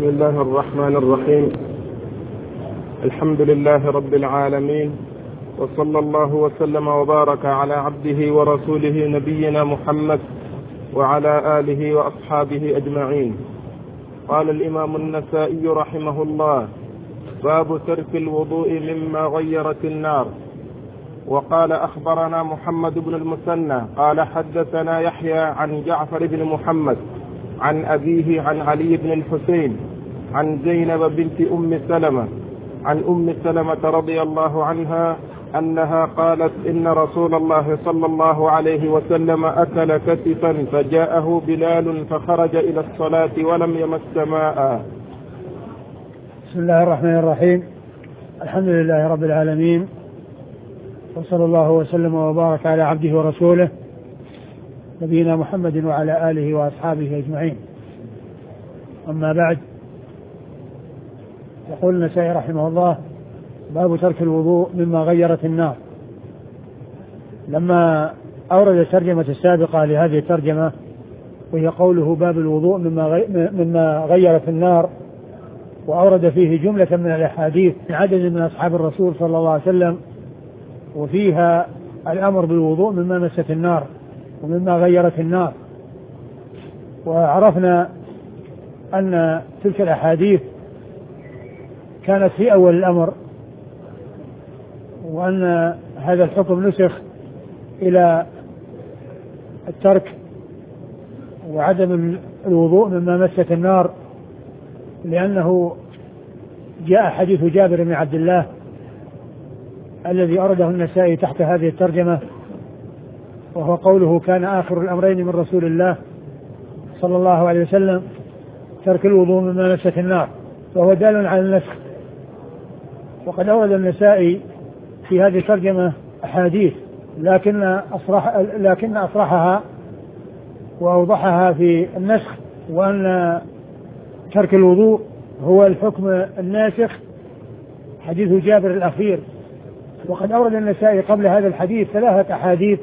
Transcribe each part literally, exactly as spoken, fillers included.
بسم الله الرحمن الرحيم. الحمد لله رب العالمين، وصلى الله وسلم وبارك على عبده ورسوله نبينا محمد وعلى آله وأصحابه أجمعين. قال الإمام النسائي رحمه الله: باب ترك الوضوء مما غيرت النار. وقال: أخبرنا محمد بن المثنى قال حدثنا يحيى عن جعفر بن محمد عن أبيه عن علي بن الحسين عن زينب بنت أم سلمة عن أم سلمة رضي الله عنها أنها قالت: إن رسول الله صلى الله عليه وسلم أكل كتفا فجاءه بلال فخرج إلى الصلاة ولم يمس ماء. بسم الله الرحمن الرحيم. الحمد لله رب العالمين، وصلى الله وسلم وبارك على عبده ورسوله نبينا محمد وعلى آله وأصحابه أجمعين. أما بعد، يقول النسائي رحمه الله: باب ترك الوضوء مما غيرت النار. لما أورد الترجمة السابقة لهذه الترجمة وهي قوله باب الوضوء مما مما غيرت النار، وأورد فيه جملة من الأحاديث من عدد من أصحاب الرسول صلى الله عليه وسلم، وفيها الأمر بالوضوء مما مست النار ومما غيرت النار. وعرفنا أن تلك الأحاديث كانت في أول الأمر، وأن هذا الحكم نسخ إلى الترك وعدم الوضوء مما مست النار، لأنه جاء حديث جابر بن عبد الله الذي أورده النسائي تحت هذه الترجمة، وهو قوله: كان آخر الأمرين من رسول الله صلى الله عليه وسلم ترك الوضوء مما مست النار، وهو دال على النسخ. وقد أورد النسائي في هذه الترجمة أحاديث، لكن أصرح لكن أصرحها وأوضحها في النسخ، وأن ترك الوضوء هو الحكم الناسخ حديث جابر الأخير. وقد أورد النسائي قبل هذا الحديث ثلاثة أحاديث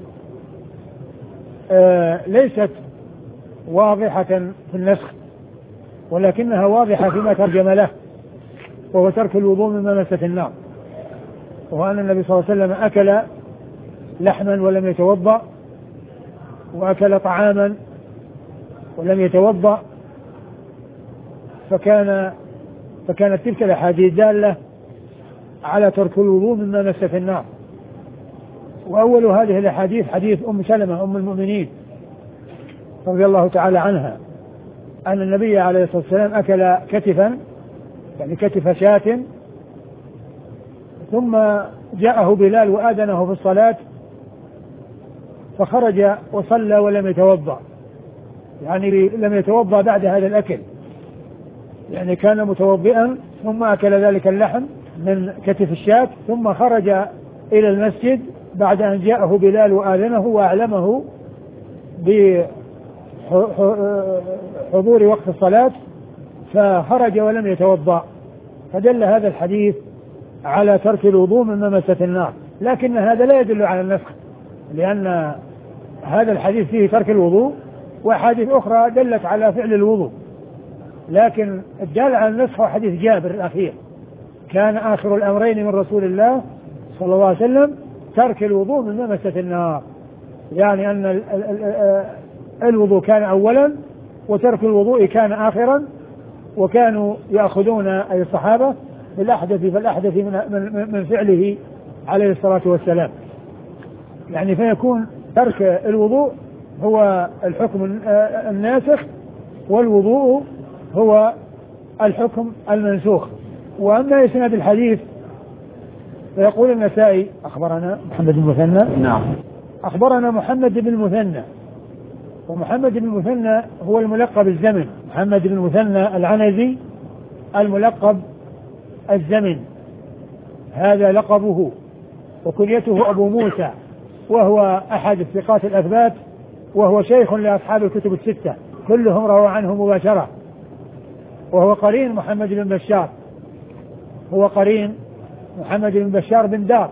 آه ليست واضحة في النسخ، ولكنها واضحة فيما ترجم له، وهو ترك الوضوء مما مست النار، وأن النبي صلى الله عليه وسلم أكل لحما ولم يتوضأ، وأكل طعاما ولم يتوضأ، فكان فكانت تلك الأحاديث دالة على ترك الوضوء مما مست النار. وأول هذه الأحاديث حديث أم سلمة أم المؤمنين رضي الله تعالى عنها أن النبي عليه الصلاة والسلام أكل كتفا، يعني كتف شاة، ثم جاءه بلال وآذنه في الصلاة فخرج وصلى ولم يتوضأ، يعني لم يتوضأ بعد هذا الأكل، يعني كان متوضئا ثم أكل ذلك اللحم من كتف الشاة، ثم خرج إلى المسجد بعد أن جاءه بلال وآذنه وأعلمه بحضور وقت الصلاة، فخرج ولم يتوضأ. فدل هذا الحديث على ترك الوضوء مما مست النار، لكن هذا لا يدل على النسخ، لأن هذا الحديث فيه ترك الوضوء، وحديث أخرى دلت على فعل الوضوء، لكن الدال على النسخ هو حديث جابر الأخير: كان آخر الأمرين من رسول الله صلى الله عليه وسلم ترك الوضوء مما مست النار، يعني أن الوضوء كان أولا وترك الوضوء كان آخرا، وكانوا يأخذون أي الصحابة بالأحدث فالأحدث من, من فعله عليه الصلاة والسلام، يعني فيكون ترك الوضوء هو الحكم الناسخ، والوضوء هو الحكم المنسوخ. وأما إسناد الحديث فيقول النسائي: أخبرنا محمد بن المثنى. نعم. أخبرنا محمد بن المثنى، ومحمد بن المثنى هو الملقب الزمن، محمد بن المثنى العنزي الملقب الزمن، هذا لقبه، وكنيته أبو موسى، وهو أحد الثقات الأثبات، وهو شيخ لأصحاب الكتب الستة، كلهم روى عنه مباشرة، وهو قرين محمد بن بشار، هو قرين محمد بن بشار بن دار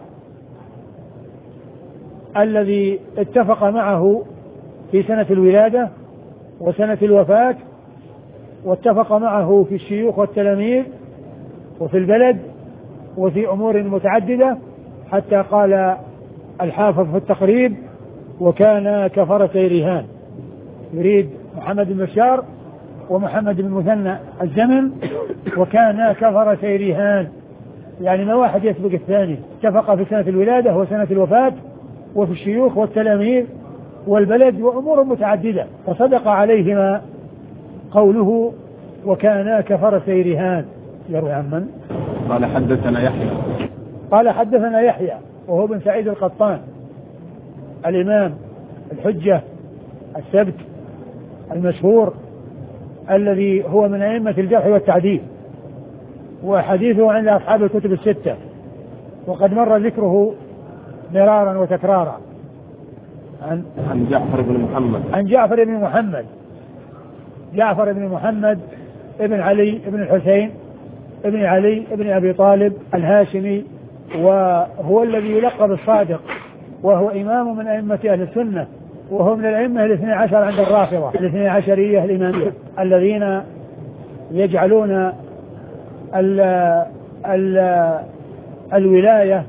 الذي اتفق معه في سنة الولادة وسنة الوفاة واتفق معه في الشيوخ والتلاميذ وفي البلد وفي أمور متعددة، حتى قال الحافظ في التقريب: وكان كفرتي رهان. يريد محمد بن بشار ومحمد بن مثنى الزمن، وكان كفرتي رهان، يعني ما واحد يسبق الثاني. اتفق في سنة الولادة وسنة الوفاة وفي الشيوخ والتلاميذ والبلد وأمور متعددة، فصدق عليهما قوله وكانا كفرتي رهان. يروي عن من؟ قال حدثنا يحيى قال حدثنا يحيى وهو بن سعيد القطان الإمام الحجة السبت المشهور الذي هو من أئمة الجرح والتعديل، وحديثه عند أصحاب الكتب الستة، وقد مر ذكره مرارا وتكرارا. عن, عن جعفر بن محمد عن جعفر بن محمد جعفر بن محمد ابن علي ابن الحسين ابن علي ابن أبي طالب الهاشمي، وهو الذي يلقب الصادق، وهو إمام من أئمة أهل السنة، وهو من الأئمة الاثني عشر عند الرافضة الاثني عشرية الإمامية الذين يجعلون ال ال الولاية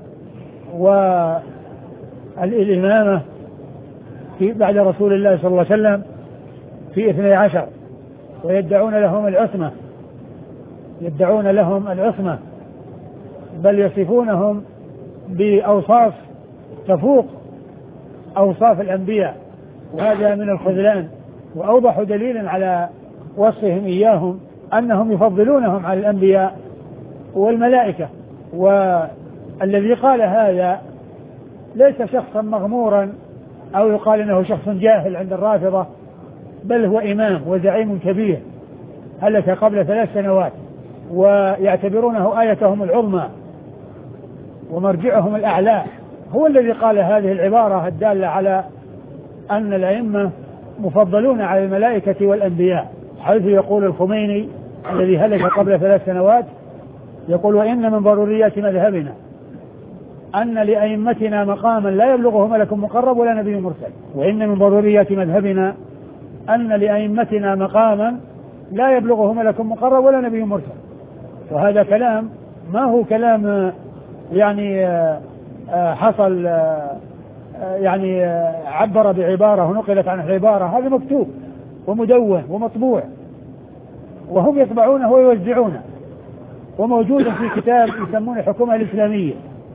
والإمامة في بعد رسول الله صلى الله عليه وسلم في اثني عشر، ويدعون لهم العصمة يدعون لهم العصمة بل يصفونهم بأوصاف تفوق أوصاف الأنبياء، وهذا من الخذلان. وأوضح دليل على وصفهم إياهم أنهم يفضلونهم على الأنبياء والملائكة. والذي قال هذا ليس شخصا مغمورا أو يقال أنه شخص جاهل عند الرافضة، بل هو إمام وزعيم كبير هلك قبل ثلاث سنوات، ويعتبرونه آيتهم العظمى ومرجعهم الأعلى. هو الذي قال هذه العبارة الدالة على أن الأئمة مفضلون على الملائكة والأنبياء، حيث يقول الخميني الذي هلك قبل ثلاث سنوات، يقول: وإن من ضروريات مذهبنا أن لأئمتنا مقاما لا يبلغه ملك مقرب ولا نبي مرسل. وإن من ضروريات مذهبنا أن لأئمتنا مقاما لا يبلغه ملك مقرب ولا نبي مرسل. وهذا كلام ما هو كلام يعني حصل يعني عبر بعبارة ونقلت عن العبارة، هذا مكتوب ومدون ومطبوع، وهم يطبعونه ويوزعونه، وموجود في كتاب يسمونه الحكومة الإسلامية،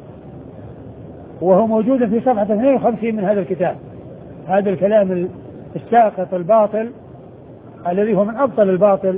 وهو موجود في صفحة اثنين وخمسين من هذا الكتاب. هذا الكلام الساقط الباطل الذي هو من أبطل الباطل،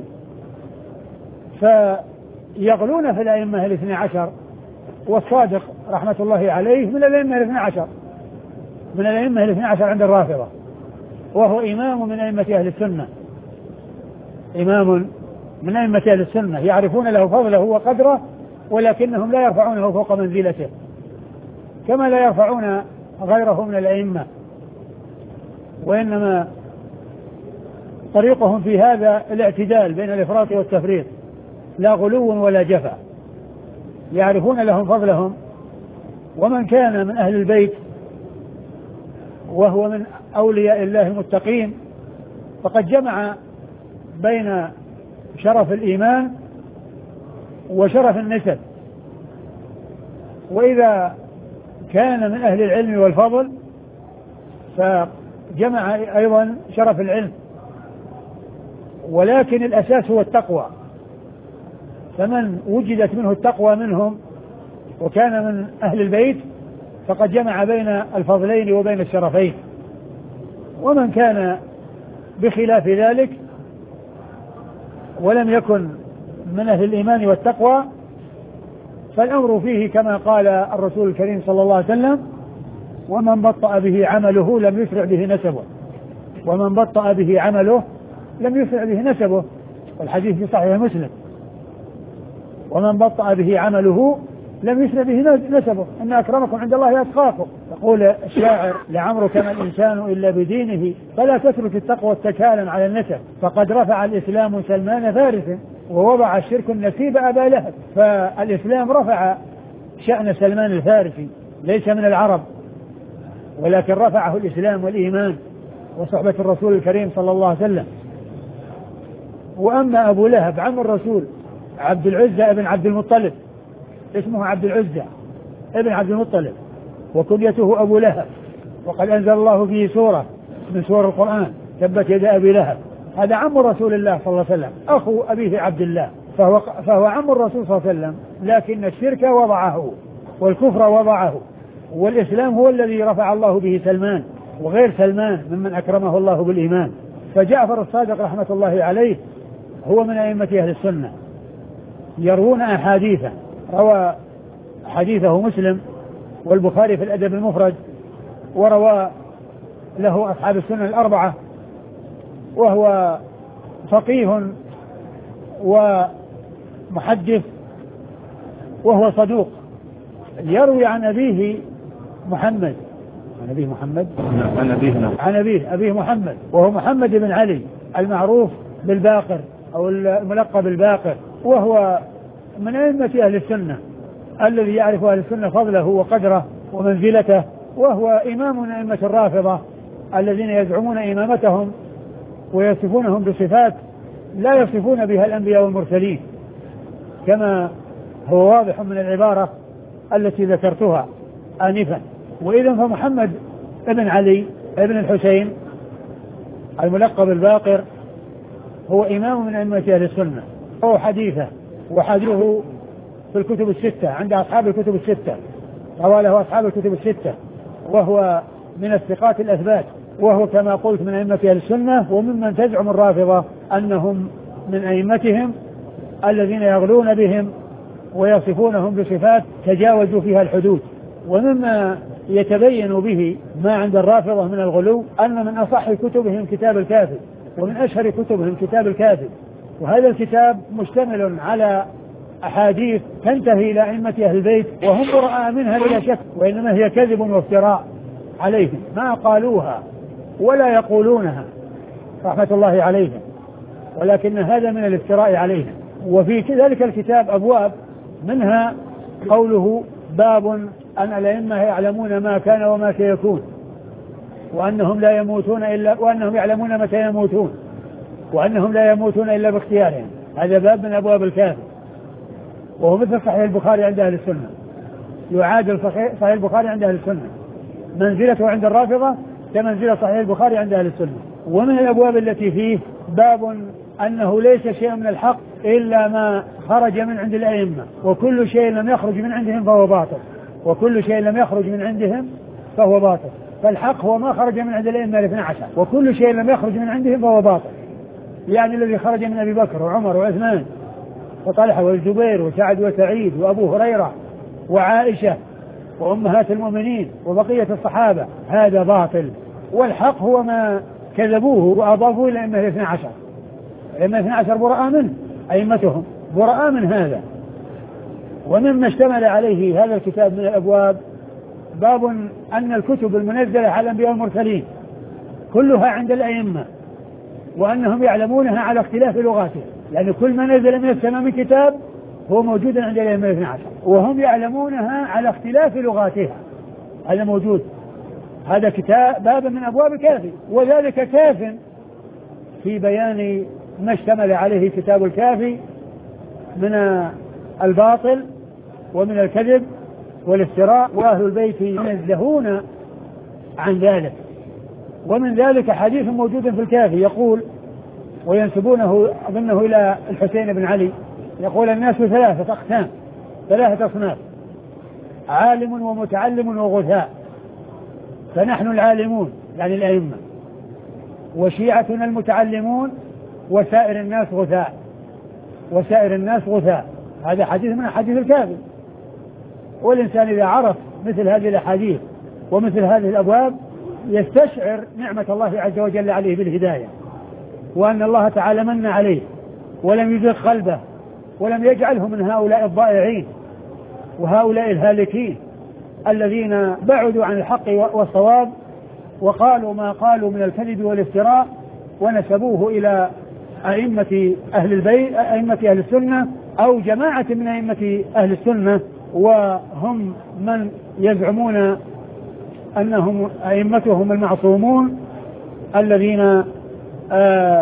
فيغلون في الأئمة الاثني عشر، والصادق رحمة الله عليه من الأئمة الاثني عشر من الأئمة الاثني عشر عند الرافضة، وهو إمام من أئمة أهل السنة إمام من أئمة أهل السنة يعرفون له فضله وقدره، ولكنهم لا يرفعونه فوق منزلته كما لا يرفعون غيره من الأئمة، وإنما طريقهم في هذا الاعتدال بين الإفراط والتفريط، لا غلو ولا جفا. يعرفون لهم فضلهم، ومن كان من أهل البيت وهو من أولياء الله المتقين فقد جمع بين شرف الإيمان وشرف النسب. وإذا كان من أهل العلم والفضل فجمع أيضا شرف العلم، ولكن الأساس هو التقوى، فمن وجدت منه التقوى منهم وكان من أهل البيت فقد جمع بين الفضلين وبين الشرفين. ومن كان بخلاف ذلك ولم يكن من أهل الإيمان والتقوى فالأمر فيه كما قال الرسول الكريم صلى الله عليه وسلم: ومن بطأ به عمله لم يسرع به نسبه ومن بطأ به عمله لم يسرع به نسبه والحديث في صحيح مسلم: ومن بطأ به عمله لم يسرع به نسبه إن أكرمكم عند الله أتقاكم. يقول الشاعر: لعمرك ما الإنسان إلا بدينه فلا تترك التقوى اتكالا على النسب، فقد رفع الإسلام سلمان فارس ووضع الشرك النسيب أبا لهب. فالإسلام رفع شأن سلمان الفارسي، ليس من العرب، ولكن رفعه الإسلام والإيمان وصحبة الرسول الكريم صلى الله عليه وسلم. وأما أبو لهب عم الرسول عبد العزة ابن عبد المطلب، اسمه عبد العزة ابن عبد المطلب وكنيته أبو لهب، وقد أنزل الله فيه سورة من سور القرآن تبت يد أبي لهب. هذا عم رسول الله صلى الله عليه وسلم أخو أبيه عبد الله، فهو, فهو عم الرسول صلى الله عليه وسلم، لكن الشرك وضعه والكفر وضعه، والإسلام هو الذي رفع الله به سلمان وغير سلمان ممن أكرمه الله بالإيمان. فجعفر الصادق رحمة الله عليه هو من أئمة أهل السنة، يروون أحاديثا، روى حديثه مسلم والبخاري في الأدب المفرد، وروى له أصحاب السنة الأربعة، وهو فقيه ومحدث وهو صدوق. يروي عن أبيه محمد عن أبيه محمد عن أبيه عن أبيه أبيه محمد، وهو محمد بن علي المعروف بالباقر أو الملقب بالباقر، وهو من أئمة أهل السنة الذي يعرف أهل السنة فضله وقدره ومنزلته، وهو إمام من أئمة الرافضة الذين يزعمون إمامتهم ويصفونهم بصفات لا يصفون بها الأنبياء والمرسلين كما هو واضح من العبارة التي ذكرتها آنفا. وإذن فمحمد ابن علي ابن الحسين الملقب الباقر هو إمام من أئمة أهل السنة، هو حديثه وحديثه في الكتب الستة عند أصحاب الكتب الستة، روى له أصحاب الكتب الستة، وهو من الثقات الأثبات، وهو كما قلت من أئمة أهل السنة، وممن تزعم الرافضة أنهم من أئمتهم الذين يغلون بهم ويصفونهم بصفات تجاوزوا فيها الحدود. ومما يتبين به ما عند الرافضة من الغلو أن من أصح كتبهم كتاب الكافي، ومن أشهر كتبهم كتاب الكافي، وهذا الكتاب مشتمل على أحاديث تنتهي إلى أئمة أهل البيت وهم براء منها بلا شك، وإنما هي كذب وافتراء عليهم، ما قالوها ولا يقولونها رحمة الله عليهم، ولكن هذا من الافتراء عليهم. وفي ذلك الكتاب أبواب، منها قوله باب أن الأئمة يعلمون ما كان وما سيكون، وأنهم لا يموتون إلا وأنهم يعلمون متى يموتون، وأنهم لا يموتون إلا باختيارهم. هذا باب من أبواب الكافي، وهو مثل صحيح البخاري عند أهل السنة، يعادل صحيح البخاري عند أهل السنة، منزلته عند الرافضة كمنزلة صحيح البخاري عند أهل السنة. ومن الأبواب التي فيه باب أنه ليس شيء من الحق إلا ما خرج من عند الأئمة، وكل شيء لم يخرج من عندهم فهو باطل، وكل شيء لم يخرج من عندهم فهو باطل. فالحق هو ما خرج من عند الأئمة الاثنى عشر، وكل شيء لم يخرج من عندهم فهو باطل، يعني الذي خرج من أبي بكر وعمر وعثمان وطلحة والزبير وسعد وسعيد وأبو هريرة وعائشة وأمهات المؤمنين وبقية الصحابة هذا باطل، والحق هو ما كذبوه وأضافوه إلى الأئمة الاثنى عشر. الأئمة الاثنى عشر براء منه، أئمتهم براء من هذا. ومما اشتمل عليه هذا الكتاب من الأبواب باب أن الكتب المنزلة على الأنبياء والمرسلين كلها عند الأئمة، وأنهم يعلمونها على اختلاف لغاتها، يعني كل ما نزل من السماء من كتاب هو موجود عند الأئمة الاثنى عشر، وهم يعلمونها على اختلاف لغاتها، هذا موجود. هذا كتاب باب من أبواب الكافي، وذلك كاف في بيان ما اشتمل عليه كتاب الكافي من الباطل ومن الكذب والافتراء، وأهل البيت ينزهون عن ذلك. ومن ذلك حديث موجود في الكافي يقول، وينسبونه أظنه إلى الحسين بن علي، يقول الناس ثلاثة أقسام، ثلاثة أصناف، عالم ومتعلم وغثاء، فنحن العالمون يعني الأئمة، وشيعتنا المتعلمون، وسائر الناس غثاء، وسائر الناس غثاء. هذا حديث من حديث الكافي. والإنسان إذا عرف مثل هذه الأحاديث ومثل هذه الأبواب يستشعر نعمة الله عز وجل عليه بالهداية، وأن الله تعالى من عليه ولم يزغ قلبه ولم يجعله من هؤلاء الضائعين وهؤلاء الهالكين الذين بعدوا عن الحق والصواب وقالوا ما قالوا من الكذب والافتراء ونسبوه إلى أئمة أهل البيت، أئمة أهل السنة أو جماعة من أئمة أهل السنة، وهم من يزعمون أنهم أئمتهم المعصومون الذين آه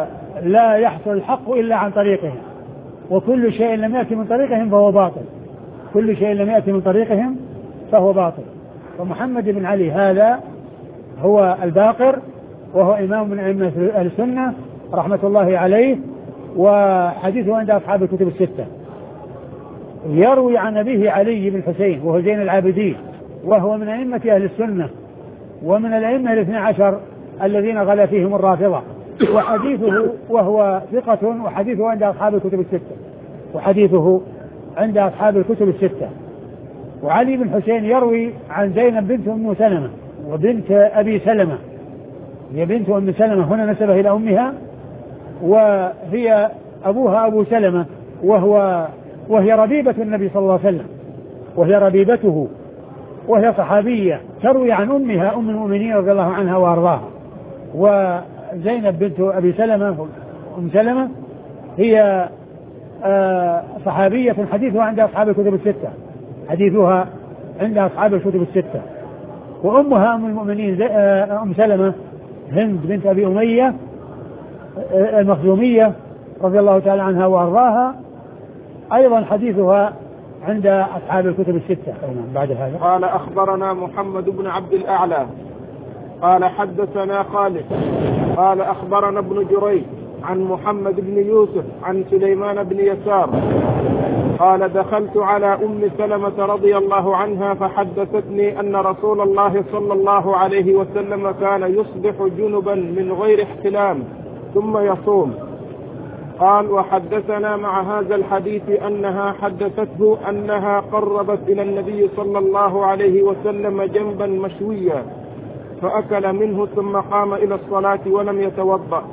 لا يحصل الحق إلا عن طريقهم، وكل شيء لم يأتي من طريقهم فهو باطل، كل شيء لم يأتي من طريقهم فهو باطل. ومحمد بن علي هذا هو الباقر، وهو إمام من أئمة أهل السنة رحمة الله عليه، وحديثه عند أصحاب الكتب الستة. يروي عن أبيه علي بن حسين وهو زين العابدين، وهو من أئمة أهل السنة ومن الأئمة الاثنى عشر الذين غلا فيهم الرافضة، وحديثه وهو ثقة، وحديثه عند أصحاب الكتب الستة وحديثه عند أصحاب الكتب الستة. وعلي بن حسين يروي عن زينب بنت أم سلمة وبنت أبي سلمة، هي بنت أم سلمة هنا نسبه إلى أمها، وهي أبوها أبو سلمة، وهو وهي ربيبة النبي صلى الله عليه وسلم، وهي ربيبته، وهي صحابية تروي عن أمها أم المؤمنين رضي الله عنها وأرضاها. وزينب بنت أبي سلمة أم سلمة هي صحابية حديثها عند أصحاب الكتب الستة، حديثها عند أصحاب الكتب الستة. وأمها أم المؤمنين أم سلمة هند بنت أبي أمية المخزومية رضي الله تعالى عنها وأرضاها، أيضا حديثها عند أصحاب الكتب الستة. بعد هذا قال أخبرنا محمد بن عبد الأعلى قال حدثنا خالد قال أخبرنا ابن جريج عن محمد بن يوسف عن سليمان بن يسار قال دخلت على أم سلمة رضي الله عنها فحدثتني أن رسول الله صلى الله عليه وسلم كان يصبح جنبا من غير احتلام ثم يصوم. قال وحدثنا مع هذا الحديث أنها حدثته أنها قربت إلى النبي صلى الله عليه وسلم جنبا مشويا فأكل منه ثم قام إلى الصلاة ولم يتوضأ.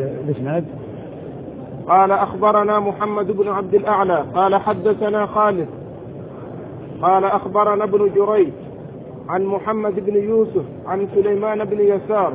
قال أخبرنا محمد بن عبد الأعلى قال حدثنا خالد قال أخبرنا ابن جريج عن محمد بن يوسف عن سليمان بن يسار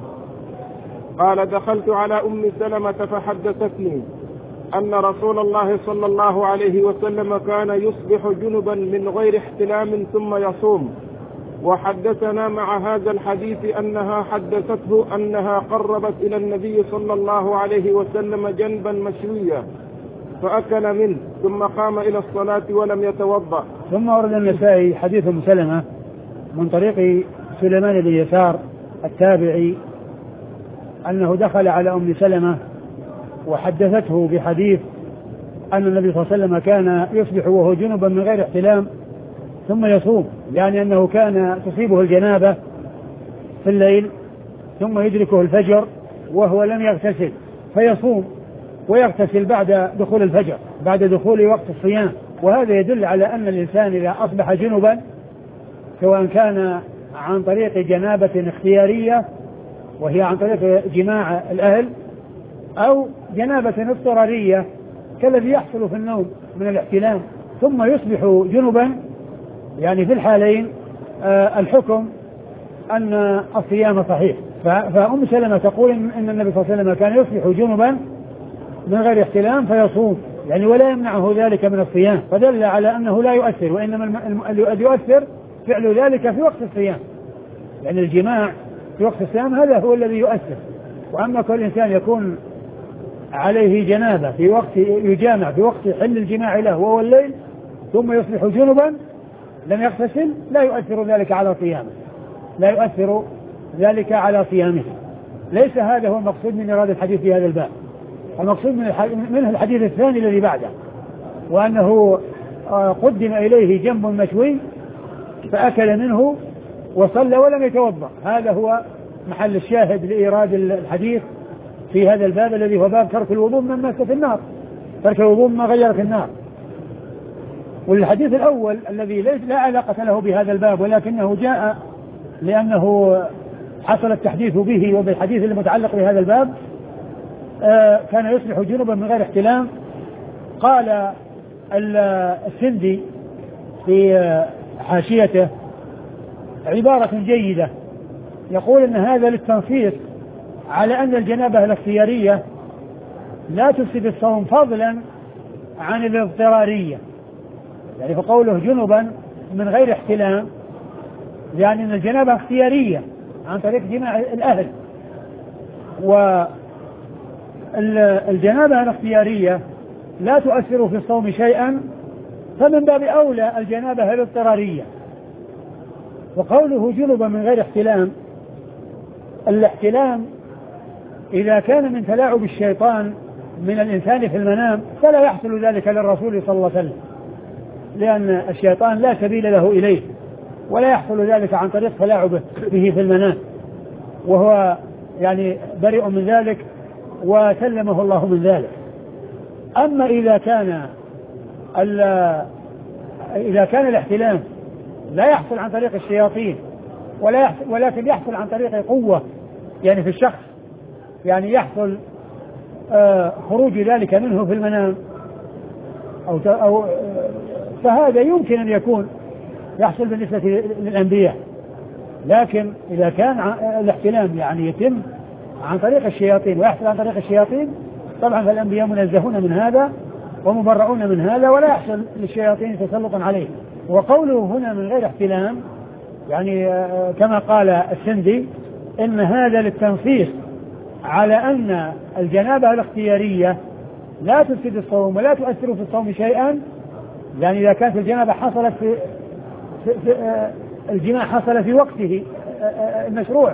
قال دخلت على أم سلمة فحدثتني أن رسول الله صلى الله عليه وسلم كان يصبح جنبا من غير احتلام ثم يصوم. وحدثنا مع هذا الحديث أنها حدثته أنها قربت إلى النبي صلى الله عليه وسلم جنبا مشويا فأكل منه ثم قام إلى الصلاة ولم يتوضأ. ثم ورد النسائي حديث أم سلمة من طريق سليمان بن يسار التابعي أنه دخل على أم سلمة وحدثته بحديث أن النبي صلى الله عليه وسلم كان يصبح وهو جنبا من غير احتلام ثم يصوم، يعني أنه كان تصيبه الجنابة في الليل ثم يدركه الفجر وهو لم يغتسل فيصوم ويغتسل بعد دخول الفجر بعد دخول وقت الصيام. وهذا يدل على أن الإنسان إذا أصبح جنبا سواء كان عن طريق جنابة اختيارية وهي عن طريق جماع الأهل أو جنابة اضطرارية كالذي يحصل في النوم من الاحتلام ثم يصبح جنبا، يعني في الحالين آه الحكم أن الصيام صحيح. فأم سلمة تقول إن النبي صلى الله عليه وسلم كان يصبح جنبا من غير احتلام فيصوم، يعني ولا يمنعه ذلك من الصيام، فدل على أنه لا يؤثر، وإنما الذي يؤثر فعل ذلك في وقت الصيام، يعني الجماع في وقت الصيام هذا هو الذي يؤثر. وأما كل إنسان يكون عليه جنابة في وقت يجامع في وقت حل الجماع له وهو الليل ثم يصبح جنبا لم يغتسل لا يؤثر ذلك على صيامه لا يؤثر ذلك على صيامه. ليس هذا هو المقصود من إرادة الحديث في هذا الباب. المقصود منه الحديث الثاني الذي بعده، وأنه قدم إليه جنب مشوي فأكل منه وصلى ولم يتوضأ. هذا هو محل الشاهد لإيراد الحديث في هذا الباب الذي هو باب ترك الوضوء مما مس في النار، ترك الوضوء مما غير في النار. والحديث الأول الذي ليس لا علاقة له بهذا الباب ولكنه جاء لأنه حصل التحديث به وبالحديث المتعلق بهذا الباب آه كان يصبح جنبا من غير احتلام. قال السندي في حاشيته عبارة جيدة يقول إن هذا للتنصيص على أن الجنابة الاختيارية لا تفسد الصوم فضلا عن الاضطرارية، يعني فقوله جنبا من غير احتلام يعني أن الجنابة اختيارية عن طريق جماع الأهل، الجنابة الاختيارية لا تؤثر في الصوم شيئا، فمن باب أولى الجنابة الاضطرارية. وقوله جنبا من غير احتلام، الاحتلام إذا كان من تلاعب الشيطان من الإنسان في المنام فلا يحصل ذلك للرسول صلى الله عليه وسلم، لأن الشيطان لا سبيل له إليه، ولا يحصل ذلك عن طريق تلاعبه به في المنام، وهو يعني بريء من ذلك وسلمه الله من ذلك. أما إذا كان إذا كان الاحتلام لا يحصل عن طريق الشياطين ولا يحصل ولكن يحصل عن طريق قوة يعني في الشخص، يعني يحصل آه خروج ذلك منه في المنام أو, أو آه فهذا يمكن أن يكون يحصل بالنسبة للأنبياء. لكن إذا كان الاحتلام يعني يتم عن طريق الشياطين ويحصل عن طريق الشياطين، طبعا فالأنبياء منزهون من هذا ومبرؤون من هذا، ولا يحصل للشياطين تسلط عليه. وقوله هنا من غير احتلام يعني آه كما قال السندي إن هذا للتنصيص على أن الجنابة الاختيارية لا تفسد الصوم ولا تؤثر في الصوم شيئا، يعني إذا كانت الجنابة حصلت في, في, في آه الجماع حصل في وقته آه المشروع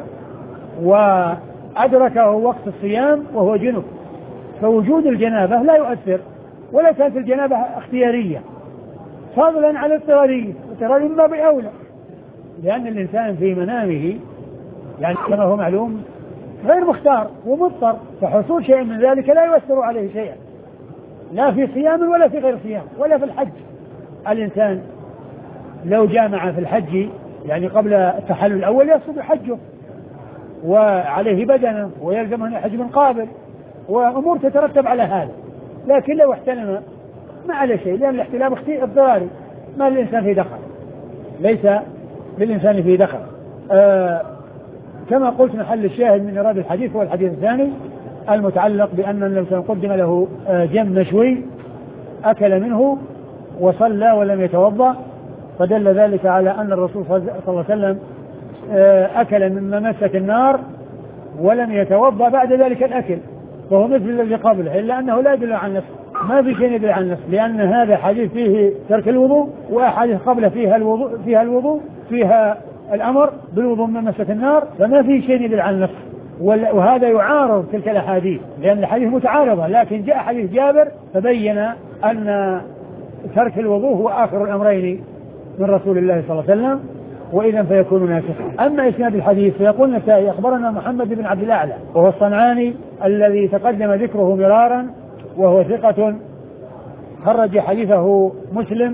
وأدركه وقت الصيام وهو جنب، فوجود الجنابة لا يؤثر ولا كانت الجنابة اختيارية، فضلا عن الاضطرارية. الاضطرارية من باب أولى، لأن الإنسان في منامه يعني كما هو معلوم غير مختار ومضطر، فحصول شيء من ذلك لا يؤثر عليه شيئا، لا في صيام ولا في غير صيام ولا في الحج. الإنسان لو جامع في الحج يعني قبل التحلل الأول يصب حجه وعليه بدنه ويلزم أن يحج من قابل وأمور تترتب على هذا، لكن لو احتلم ما عليه شيء، لأن الاحتلام اضطراري ما للإنسان في دخل، ليس للإنسان في دخل. آه كما قلت محل الشاهد من إرادة الحديث هو الحديث الثاني المتعلق بأن النبي قدم له جم مشوي أكل منه وصلى ولم يتوضأ، فدل ذلك على أن الرسول صلى الله عليه وسلم أكل مما مست النار ولم يتوضأ بعد ذلك الأكل، وهو مثل الذي قبله، إلا أنه لا يدل عن نفسه، ما في شيء يدل عن نفسه، لأن هذا حديث فيه ترك الوضوء وأحاديث قبله فيها الوضوء فيها الوضوء فيها الأمر بالوضوء من مست النار، فما في شيء يدل عن نفسه. وهذا يعارض تلك الأحاديث، لأن الحديث متعارضة، لكن جاء حديث جابر فبين أن ترك الوضوء هو آخر الأمرين من رسول الله صلى الله عليه وسلم، وإذا فيكون ناسخا. أما إسناد الحديث فيقول النسائي أخبرنا محمد بن عبد الأعلى وهو الصنعاني الذي تقدم ذكره مرارا، وهو ثقة خرج حديثه مسلم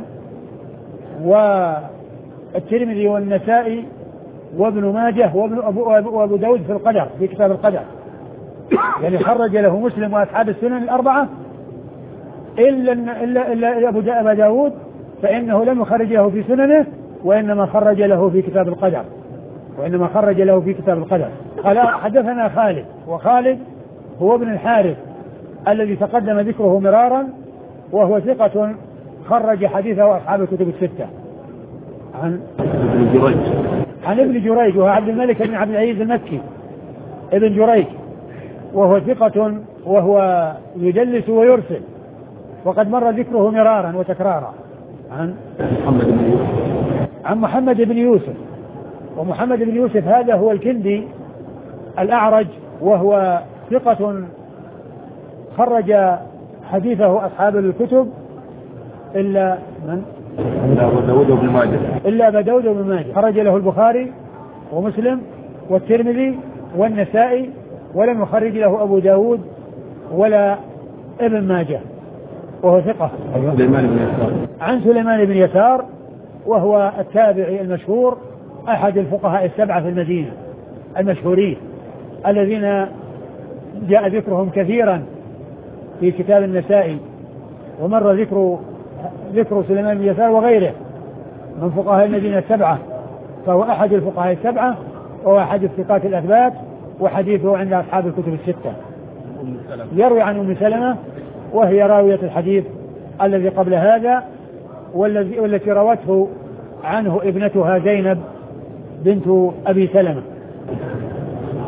والترمذي والنسائي وابن ماجه وابن أبو, أبو داود في القدر في كتاب القدر، يعني خرج له مسلم وأصحاب السنن الأربعة إلا, إلا, إلا أبو داود فإنه لم يخرج له في سننه، وإنما خرج له في كتاب القدر وإنما خرج له في كتاب القدر. قال حدثنا خالد، وخالد هو ابن الحارث الذي تقدم ذكره مرارا، وهو ثقة خرج حديثه أصحاب الكتب الستة. عن ابن جريج عن ابن جريج وهو عبد الملك بن عبد العزيز المكي ابن جريج، وهو ثقة وهو يدلس ويرسل، وقد مر ذكره مرارا وتكرارا. عن محمد بن يوسف عن محمد بن يوسف ومحمد بن يوسف هذا هو الكندي الأعرج، وهو ثقة خرج حديثه أصحاب الكتب إلا من؟ إلا أبو داود وابن ماجه إلا أبو داود وابن ماجه، خرج له البخاري ومسلم والترمذي والنسائي، ولم يخرج له أبو داود ولا ابن ماجه، وهو ثقة. سليمان بن يسار عن سليمان بن يسار وهو التابعي المشهور أحد الفقهاء السبعة في المدينة المشهورين الذين جاء ذكرهم كثيرا في كتاب النسائي، ومر ذكر ذكر سليمان بن يسار وغيره من فقهاء المدينة السبعة، فهو أحد الفقهاء السبعة وهو أحد الثقات الأثبات، وحديثه عند أصحاب الكتب الستة. يروي عن أم سلمة وهي راوية الحديث الذي قبل هذا، والذي والتي روته عنه ابنتها زينب بنت أبي سلمة.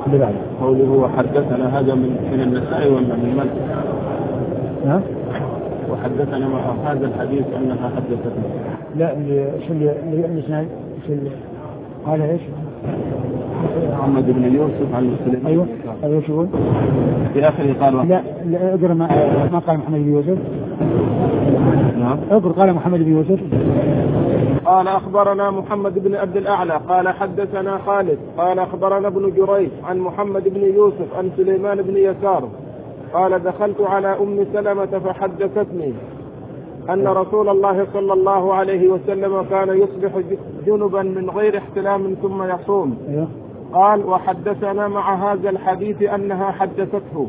قوله وحدثنا هذا من من النسائي ولا من من؟ ها؟ وحدثنا مع هذا الحديث أنها حدثتنا. لا شو اللي اللي شو اللي قال إيش؟ محمد بن يوسف عن مسلم. أيوه أيوه شو يقول؟ في آخره قال لا لا اقرأ ما ما قال محمد بن يوسف. نعم. اقرأ قال محمد بن يوسف. قال أخبرنا محمد بن عبد الأعلى قال حدثنا خالد قال أخبرنا ابن جريج عن محمد بن يوسف عن سليمان بن يسار قال دخلت على أم سلمة فحدثتني أن رسول الله صلى الله عليه وسلم كان يصبح جنبا من غير احتلام ثم يصوم. قال وحدثنا مع هذا الحديث أنها حدثته.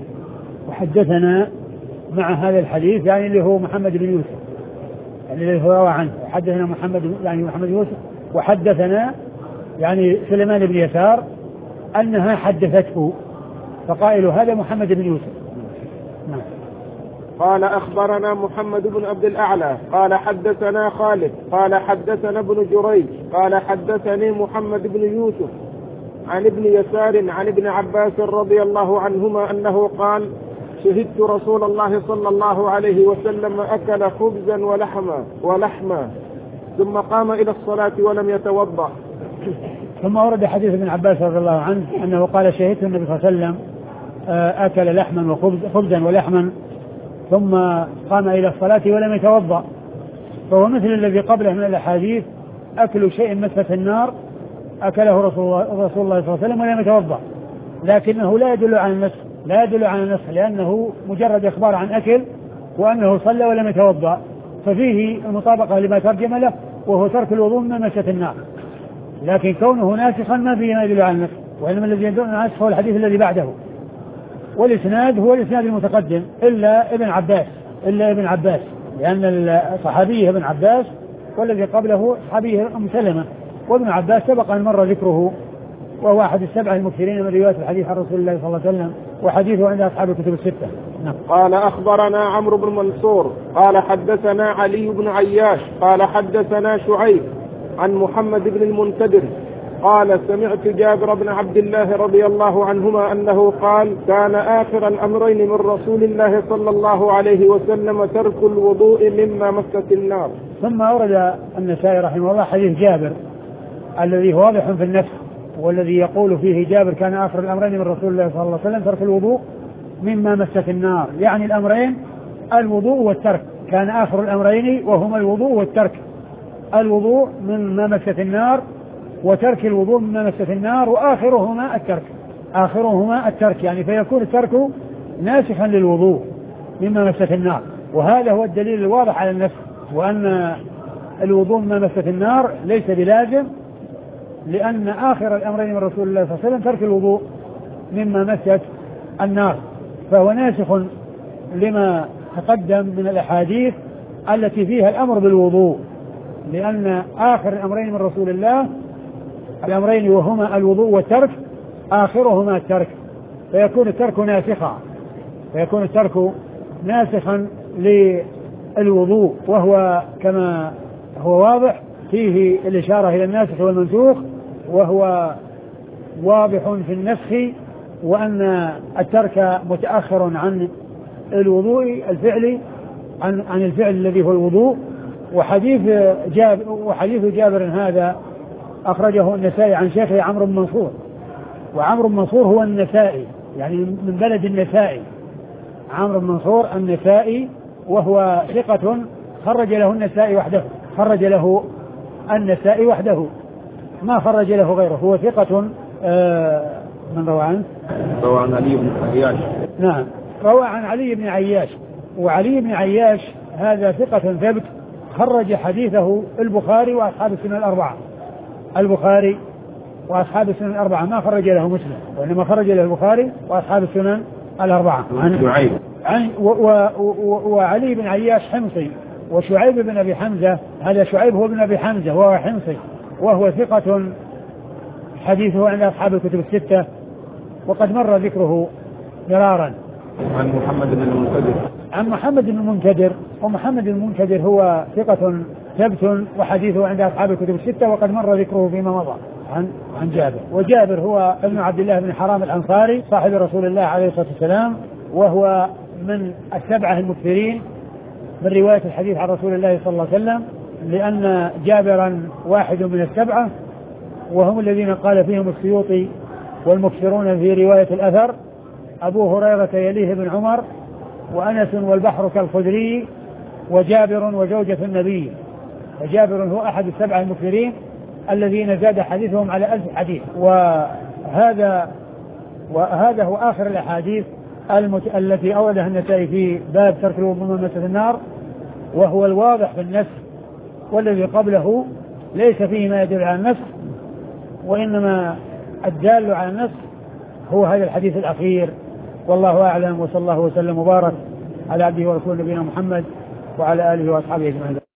وحدثنا مع هذا الحديث يعني اللي هو محمد بن يوسف يعني اللي هو روى عنه. حدثنا محمد يعني محمد يوسف وحدثنا يعني سليمان بن يسار أنها حدثته فقائل هذا محمد بن يوسف. نعم. قال أخبرنا محمد بن عبد الأعلى قال حدثنا خالد قال حدثنا ابن جريج قال حدثني محمد بن يوسف عن ابن يسار عن ابن عباس رضي الله عنهما أنه قال شهدت رسول الله صلى الله عليه وسلم أكل خبزا ولحما ولحما ثم قام إلى الصلاة ولم يتوضأ. ثم ورد حديث ابن عباس رضي الله عنه أنه قال شهدت النبي صلى الله عليه وسلم أكل لحما وخبزا ولحما ثم قام إلى الصلاة ولم يتوضأ. فهو مثل الذي قبله من الأحاديث أكل شيء مسة النار أكله رسول الله, رسول الله صلى الله عليه وسلم ولم يتوضأ لكنه لا يدل على النسخ لا يدل على النسخ لأنه مجرد إخبار عن أكل وأنه صلى ولم يتوضأ ففيه المطابقة لما ترجم له وهو ترك الوضوء من مسة النار. لكن كونه ناسخا ما فيه ما يدل على النسخ وإنما الذي يدل على النسخ هو الحديث الذي بعده والإسناد هو الإسناد المتقدم إلا ابن عباس إلا ابن عباس لأن الصحابي ابن عباس والذي قبله صحابي أم سلمة وابن عباس سبق أن مر ذكره وهو أحد السبعة المكثرين من رواية الحديث عن رسول الله صلى الله عليه وسلم وحديثه عند أصحاب الكتب الستة. نعم. قال أخبرنا عمرو بن منصور قال حدثنا علي بن عياش قال حدثنا شعيب عن محمد بن المنكدر قال سمعت جابر بن عبد الله رضي الله عنهما أنه قال كان آخر الأمرين من رسول الله صلى الله عليه وسلم ترك الوضوء مما مست النار. ثم أورد النسائي رحمه الله حديث جابر الذي واضح في النفس والذي يقول فيه جابر كان آخر الأمرين من رسول الله صلى الله عليه وسلم ترك الوضوء مما مست النار يعني الأمرين الوضوء والترك كان آخر الأمرين وهما الوضوء والترك الوضوء مما مست النار وترك الوضوء مما مست النار وآخرهما الترك آخرهما الترك يعني فيكون الترك ناسخا للوضوء مما مست النار وهذا هو الدليل الواضح على النسخ وأن الوضوء مما مست النار ليس بلازم لأن آخر الأمرين من رسول الله صلى الله عليه وسلم ترك الوضوء مما مست النار فهو ناسخ لما تقدم من الأحاديث التي فيها الأمر بالوضوء لأن آخر الأمرين من رسول الله الأمرين وهما الوضوء والترك آخرهما الترك فيكون الترك ناسخا فيكون الترك ناسخا للوضوء وهو كما هو واضح فيه الإشارة إلى الناسخ والمنسوخ وهو واضح في النسخ وأن الترك متأخر عن الوضوء الفعلي عن عن الفعل الذي هو الوضوء. وحديث جابر وحديث جابر هذا أخرجه النسائي عن شيخه عمرو بن منصور وعمرو بن منصور هو النسائي يعني من بلد النسائي عمرو بن منصور النسائي وهو ثقة خرج له النسائي وحده خرج له النسائي وحده ما خرج له غيره هو ثقة آه من روى عنه روى عن علي بن عياش نعم روى عن علي بن عياش وعلي بن عياش هذا ثقة ثبت خرج حديثه البخاري وأصحاب السنن الأربعة البخاري وأصحاب السنن الأربعة ما خرج له مسلم وإنما خرج له البخاري وأصحاب السنن الأربعة عن شعيب عن و و و وعلي بن عياش حمصي وشعيب بن أبي حمزة هذا شعيب هو بن أبي حمزة وهو حمصي وهو ثقة حديثه عند أصحاب الكتب الستة وقد مر ذكره مرارا. عن محمد بن المنكدر عن محمد بن المنكدر ومحمد بن المنكدر هو ثقة ثبت وحديثه عند أصحاب الكتب الستة وقد مر ذكره فيما مضى. عن عن جابر. وجابر هو ابن عبد الله بن حرام الأنصاري صاحب رسول الله عليه الصلاة والسلام، وهو من السبعة المكثرين من رواية الحديث عن رسول الله صلى الله عليه وسلم، لأن جابرا واحد من السبعة، وهم الذين قال فيهم السيوطي والمكثرون في رواية الأثر: أبو هريرة يليه بن عمر، وأنس والبحر كالخدري، وجابر وزوجة النبي. فجابر هو أحد السبعة المكثرين الذين زاد حديثهم على ألف حديث. وهذا وهذا هو آخر الأحاديث المت... التي أوردها النسائي في باب ترك الوضوء من مسة النار، وهو الواضح في النسخ، والذي قبله ليس فيه ما يدل على النسخ، وإنما الدال على النسخ هو هذا الحديث الأخير. والله أعلم، وصلى الله وسلم وبارك على عبده ورسوله نبينا محمد وعلى آله وأصحابه أجمعين.